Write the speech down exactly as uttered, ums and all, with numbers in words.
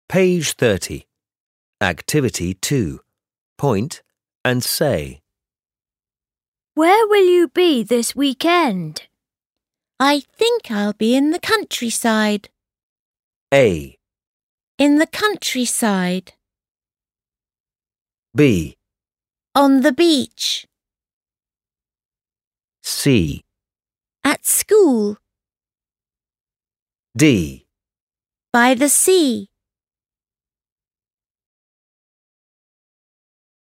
Page thirty. Activity two. Point and say. Where will you be this weekend? I think I'll be in the countryside. A. In the countryside. B. On the beach. C. At school. D. By the sea.